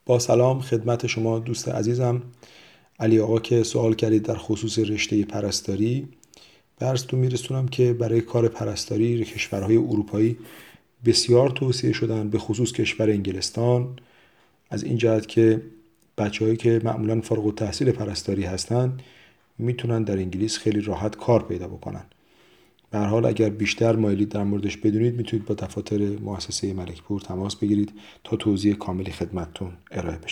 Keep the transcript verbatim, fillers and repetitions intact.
با سلام خدمت شما دوست عزیزم علی آقا که سوال کردید در خصوص رشته پرستاری. به عرضتون میرسونم که برای کار پرستاری کشورهای اروپایی بسیار توصیه شدن، به خصوص کشور انگلستان، از این جهت که بچه‌هایی که معمولاً فارغ التحصیل پرستاری هستن میتونن در انگلیس خیلی راحت کار پیدا بکنن. به هر حال اگر بیشتر مایلید در موردش بدونید میتونید با دفاتر مؤسسه ملکپور تماس بگیرید تا توضیح کاملی خدمتتون ارائه بشه.